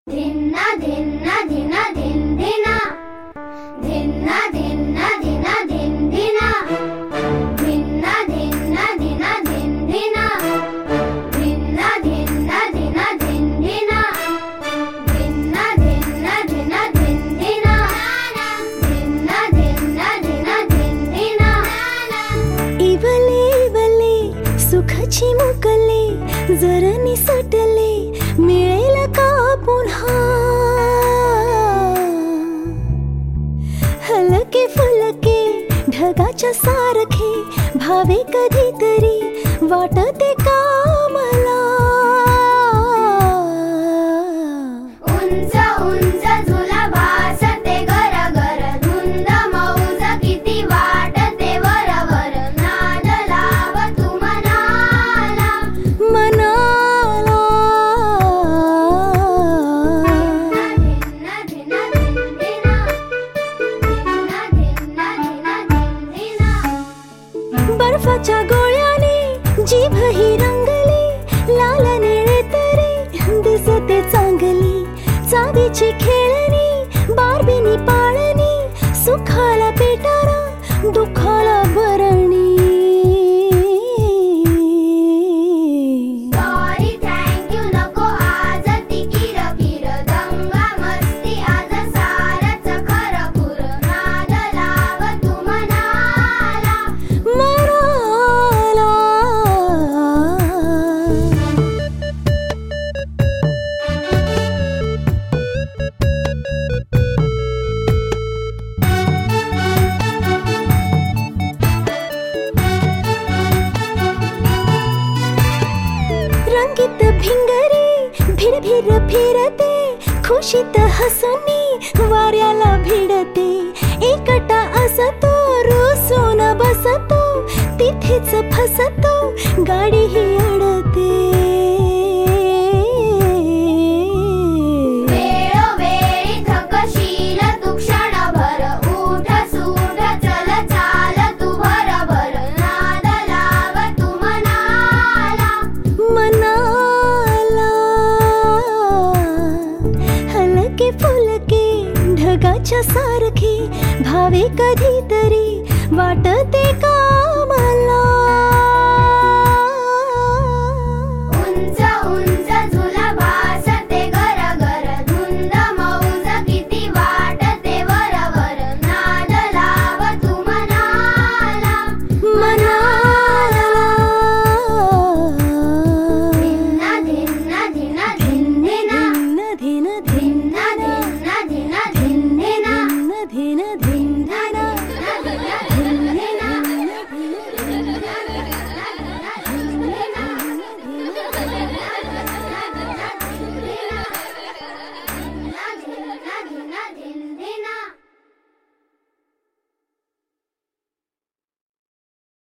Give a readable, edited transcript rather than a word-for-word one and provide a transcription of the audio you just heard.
धिन्ना धिन्ना धिना धिन धिना, धिन्ना धिन्ना धिना धिन धिना, धिन्ना धिन्ना धिना धिन धिना, धिन्ना धिन्ना धिना धिन धिना, धिन्ना धिन्ना धिना धिन धिना, धिन्ना धिन्ना धिना धिन धिना. इवले इवले सुखाची मुकले जरा निसटले मिळेल का पुन्हा. हलके फुलके ढगाच्या सारखे भावे कधीतरी वाटते का मला. उंच उंच झुला भासते गरगर धुंद मौज किती वाटते वरवर. नाद लाव तू मनाला मनाला. धिन्ना धिन्ना धिन धिना, धिन्ना धिन्ना धिना धिन धिना. बर्फाच्या गोळ्याने जीभ ही रंगली लाल निळे तरी दिसते चांगली. चावीची खेळणी बारबीनी पाळणी सुखाला पेटारा दुखाला बरणी. सॉरी थँक्यू नको आज ती किरकिर दंगा मस्ती आज सारच खरं खुर. नाद लाव तू मनाला मनाला. रंगीत भिंगरी भिर भिर फिरते खुशीत हसनी वाऱ्याला भिडते. एकटा असतो रुसून बसतो तिथेच फसतो गाडी ही अडते. वेळोवेळी थकशील तू क्षणभर उठ सूट चल चाल तू भरभर. नाद लाव तू मनाला मनाला. हलके फुलके ढगाच्या सारखे भावे कधीतरी वाटते का